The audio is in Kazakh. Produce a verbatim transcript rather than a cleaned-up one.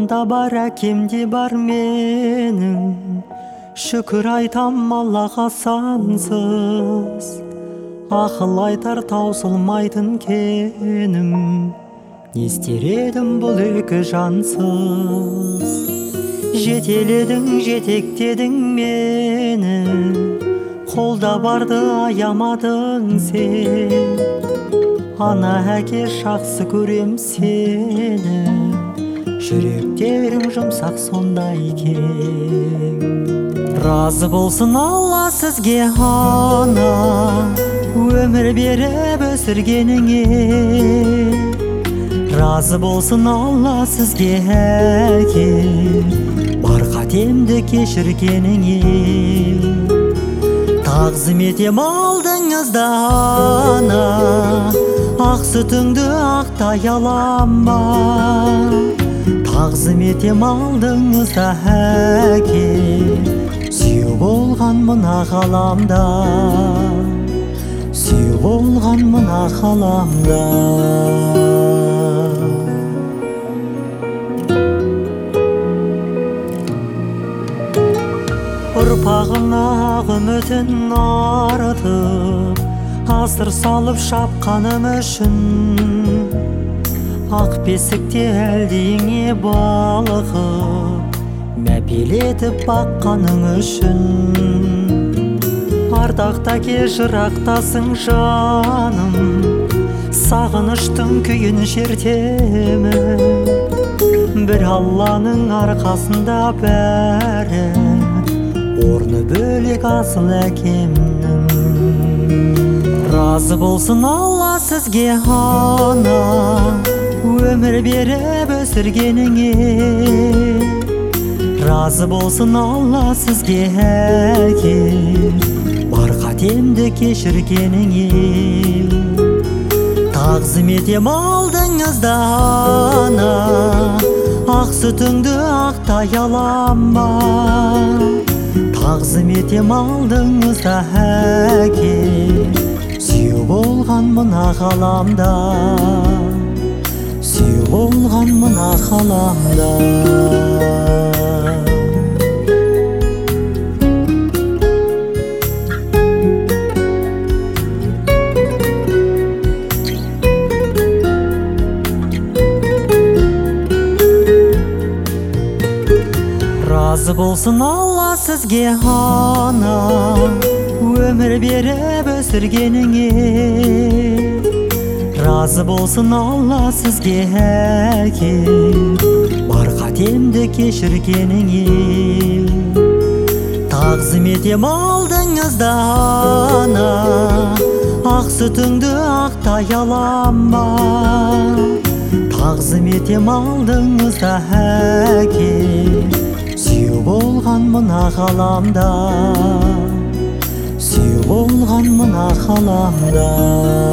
анамда бар, әкемде бар менің. Шүкір айтам Аллаға сансыз. Ақыл айтар таусылмайтын кенім. Не істер едім бұл екі жансыз. Жетеледің, жетектедің мені. Қолда барды аямадың сен. Ана әке жақсы көрем сені. Жүректерің жұмсақ сондай кең. Разы болсын Алла сізге ана, өмір беріп өсіргеніңе. Разы болсын Алла сізге әке, бар қатемді кешіргеніңе. Тағзым етем алдыңызда ана, ақ сүтіңді ақтай алам ба. Тағзым етем алдыңызда әке, сүйеу болған мына ғаламда, сүйеу болған мына ғаламда. Ұрпағына үмітін артып, асыр салып шапқаным үшін. Ақ бесікте әлдейіңе балығып, мәпелетіп баққаның үшін. Ардақта ке жырақтасың жаным, сағыныштың күйін шертемін. Бір Алланың арқасында бәрі, орны бөлек асыл әкемнің. Разы болсын Алла сізге ана, өмір беріп өсіргеніңе. Разы болсын Алла сізге әке, бар қатемді кешіргеніңе. Тағзым етем алдыңызда ана, ақ сүтіңді ақтай алам ба. Тағзым етем алдыңызда әке, сүйеу болған мына ғаламда, сүйеу болған мына ғаламда. Разы болсын Алла сізге ана, өмір беріп өсіргеніңе. Разы болсын Алла сізге әке, бар қатемді кешіргеніңе. Тағзым етем алдыңызда ана, ақ сүтіңді ақтай алам ба. Тағзым етем алдыңызда әке, сүйеу болған мына ғаламда, сүйеу болған мына ғаламда.